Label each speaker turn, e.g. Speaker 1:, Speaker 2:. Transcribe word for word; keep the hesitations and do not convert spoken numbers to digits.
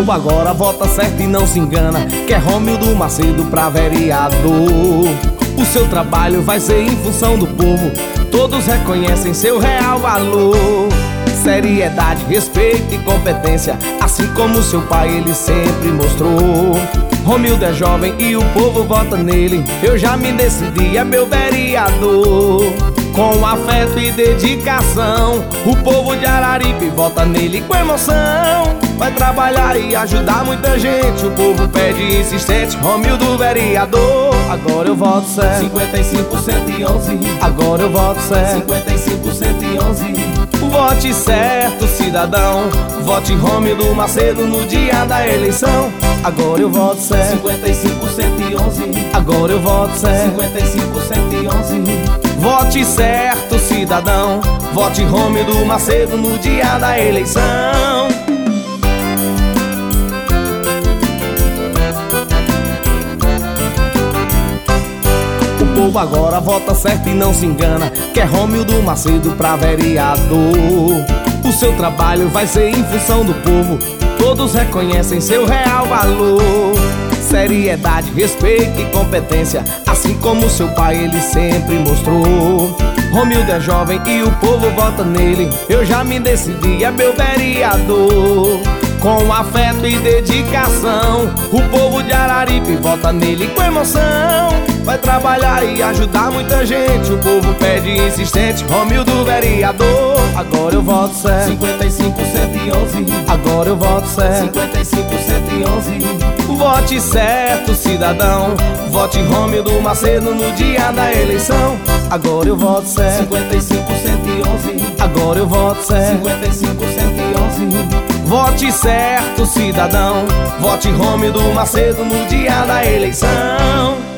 Speaker 1: povo agora vota certo e não se engana, quer Romildo Macedo pra vereador. O seu trabalho vai ser em função do povo, todos reconhecem seu real valor. Seriedade, respeito e competência, assim como seu pai ele sempre mostrou. Romildo é jovem e o povo vota nele, eu já me decidi, é meu vereador. Com afeto e dedicação, o povo de Araripe vota nele com emoção. Vai trabalhar e ajudar muita gente, o povo pede insistente, Romildo vereador. Agora eu voto certo,
Speaker 2: cinquenta e cinco, cento e onze.
Speaker 1: Agora eu voto certo,
Speaker 2: cinquenta e cinco, cento e onze.
Speaker 1: Vote certo, cidadão, vote Romildo Macedo no dia da eleição. Agora eu voto certo,
Speaker 2: cinquenta e cinco, cento e onze.
Speaker 1: Agora eu voto certo,
Speaker 2: cinquenta e cinco, cento e onze.
Speaker 1: Vote certo, cidadão, vote Romildo Macedo no dia da eleição. O povo agora vota certo e não se engana, quer Romildo Macedo pra vereador. O seu trabalho vai ser em função do povo, todos reconhecem seu real valor. Seriedade, respeito e competência, assim como seu pai ele sempre mostrou. Romildo é jovem e o povo vota nele, eu já me decidi, é meu vereador. Com afeto e dedicação, o povo de Araripe vota nele com emoção. Vai trabalhar e ajudar muita gente, o povo pede insistente, Romildo vereador. Agora eu voto certo,
Speaker 2: cinquenta e cinco, cento e onze.
Speaker 1: Agora eu voto certo,
Speaker 2: cinquenta e cinco, cento e onze.
Speaker 1: Vote certo, cidadão, vote Romildo Macedo no dia da eleição. Agora eu voto certo,
Speaker 2: cinquenta e cinco, cento e onze.
Speaker 1: Agora eu voto certo,
Speaker 2: cinquenta e cinco, cento e onze.
Speaker 1: Vote certo, cidadão, vote Romildo Macedo no dia da eleição.